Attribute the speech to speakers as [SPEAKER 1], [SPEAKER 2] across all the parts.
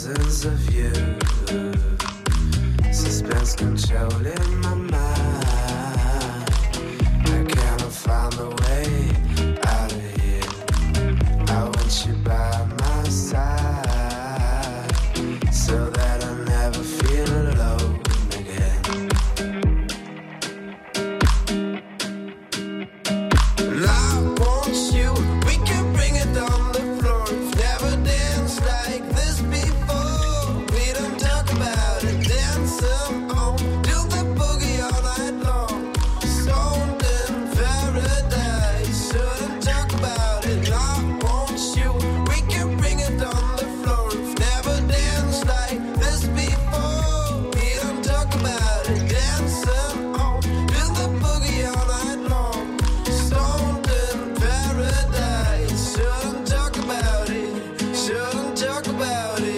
[SPEAKER 1] thousands of you. Suspense controlling my mind. I cannot find the way out of here. I want you by my side, so that I never feel alone again. And I want you, we can bring it on the floor. We've never danced like this before. We don't talk about it, dance on, do the boogie all night long. Stoned in paradise, shouldn't talk about it. I want you, we can bring it on the floor. We've never danced like this before. We don't talk about it, dance on, do the boogie all night long. Stoned in paradise, shouldn't talk about it, shouldn't talk about it.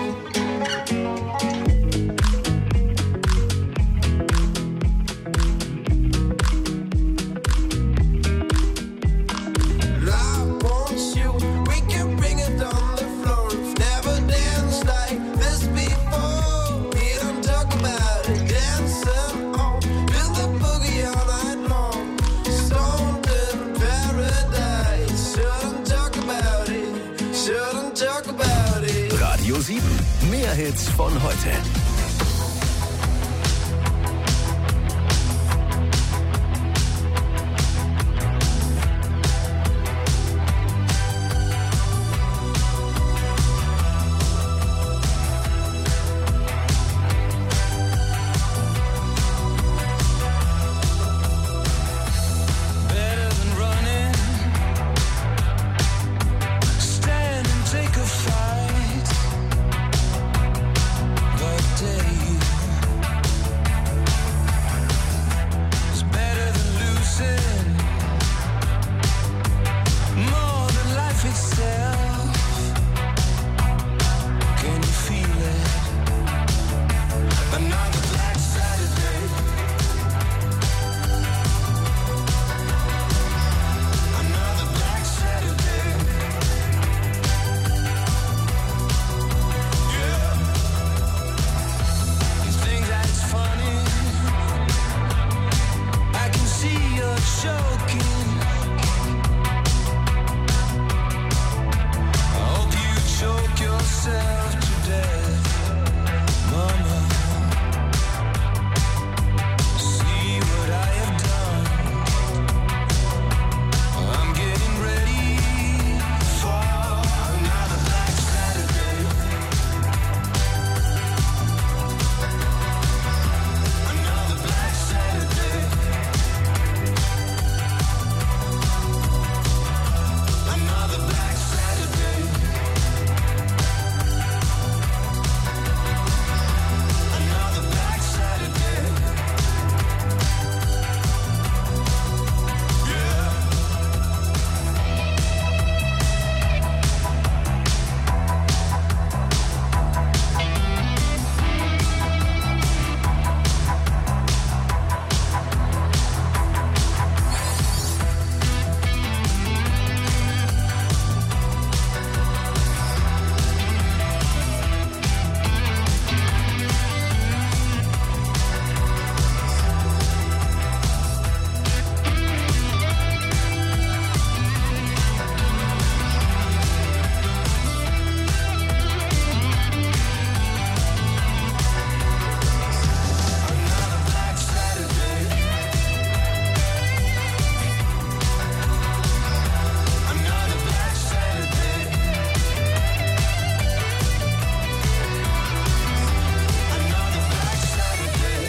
[SPEAKER 1] And I want you, we can bring it on the floor. We've never danced like this before. We don't talk about it, dancing on, do the boogie all night long. Stoned in paradise, shouldn't talk about it, shouldn't talk about it.
[SPEAKER 2] Radio 7. Mehr Hits von heute.
[SPEAKER 1] Better than running, stand and take a fight. But dare you? It's better than losing, more than life itself. Can you feel it? Another black Saturday. Another black Saturday. Yeah. You think that it's funny? I can see you're choking. I hope you choke yourself to death, Mama. See what I have done. I'm getting ready for another black Saturday. Another black Saturday. Another black Saturday. Another black Saturday. Yeah. Another black Saturday. Another black Saturday. Another black Saturday.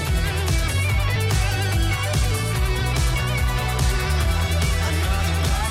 [SPEAKER 1] Another black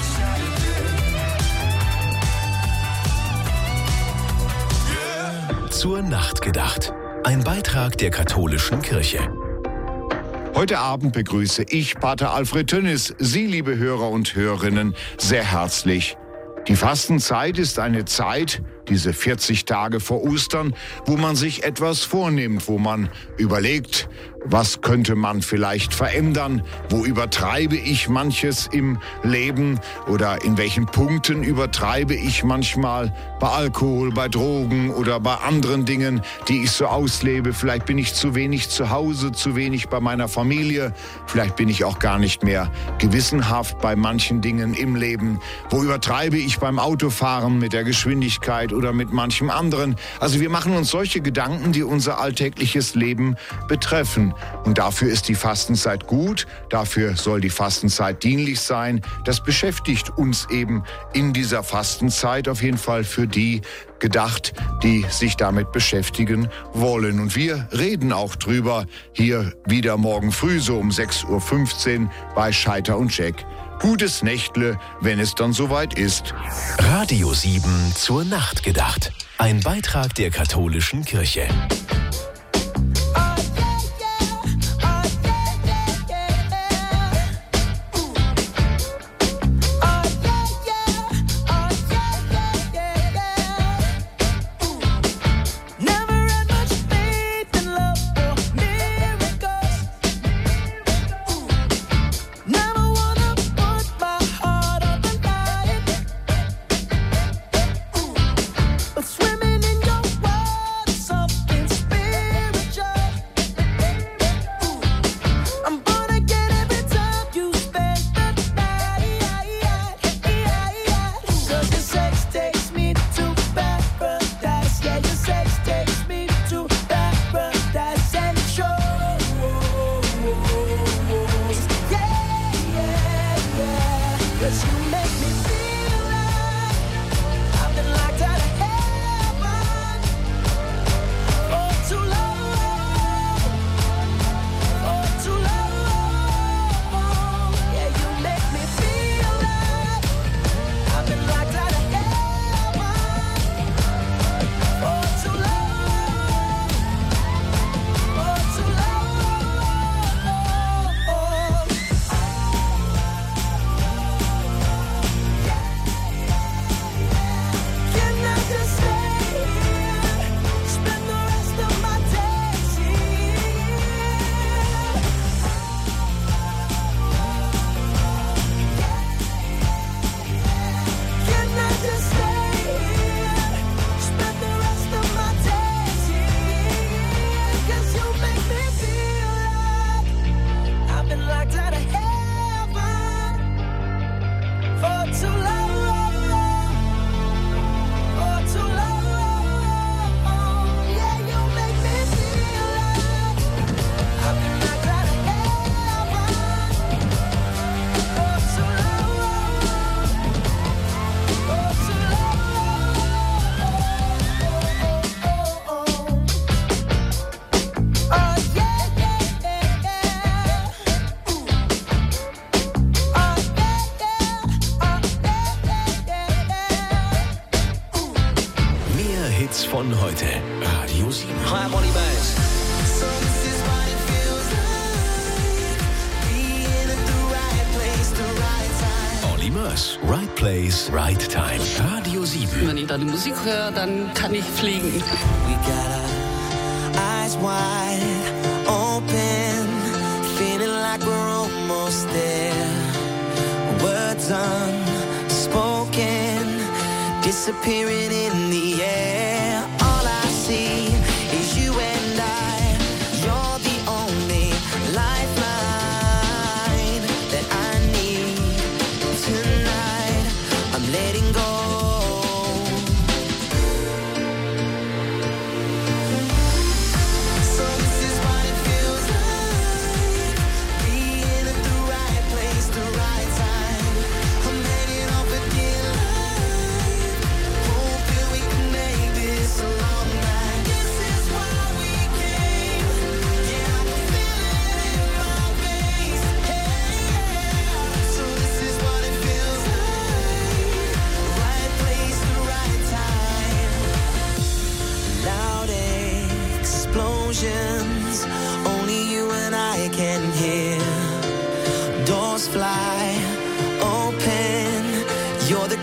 [SPEAKER 1] Saturday. Yeah.
[SPEAKER 2] Zur Nacht gedacht. Ein Beitrag der katholischen Kirche.
[SPEAKER 3] Heute Abend begrüße ich Pater Alfred Tönnis, Sie, liebe Hörer und Hörerinnen, sehr herzlich. Die Fastenzeit ist eine Zeit, diese 40 Tage vor Ostern, wo man sich etwas vornimmt, wo man überlegt, was könnte man vielleicht verändern, wo übertreibe ich manches im Leben oder in welchen Punkten übertreibe ich manchmal bei Alkohol, bei Drogen oder bei anderen Dingen, die ich so auslebe. Vielleicht bin ich zu wenig zu Hause, zu wenig bei meiner Familie, vielleicht bin ich auch gar nicht mehr gewissenhaft bei manchen Dingen im Leben. Wo übertreibe ich beim Autofahren mit der Geschwindigkeit oder mit manchem anderen? Also wir machen uns solche Gedanken, die unser alltägliches Leben betreffen. Und dafür ist die Fastenzeit gut, dafür soll die Fastenzeit dienlich sein. Das beschäftigt uns eben in dieser Fastenzeit, auf jeden Fall für die gedacht, die sich damit beschäftigen wollen. Und wir reden auch drüber hier wieder morgen früh, so um 6.15 Uhr bei Scheiter und Jack. Gutes Nächtle, wenn es dann soweit ist.
[SPEAKER 2] Radio 7 zur Nacht gedacht. Ein Beitrag der katholischen Kirche. Von heute. Radio 7.
[SPEAKER 1] Hi, I'm Ollie Murs.
[SPEAKER 2] Ollie Murs. Right place, right time. Radio 7.
[SPEAKER 4] Wenn ich da die Musik höre, dann kann ich fliegen.
[SPEAKER 1] We got our eyes wide open, feeling like we're almost there. Words unspoken, disappearing in the air. All I see is you and I. You're the only lifeline that I need tonight. I'm letting go. So this is what it feels like, being at the right place, the right time. I'm heading off a dear life, hoping we can make this a long night. This is why we came. Yeah, I can feel it in my veins. Hey, yeah. So this is what it feels like, right place, the right time. Loud explosions, only you and I can hear. Doors fly open, you're the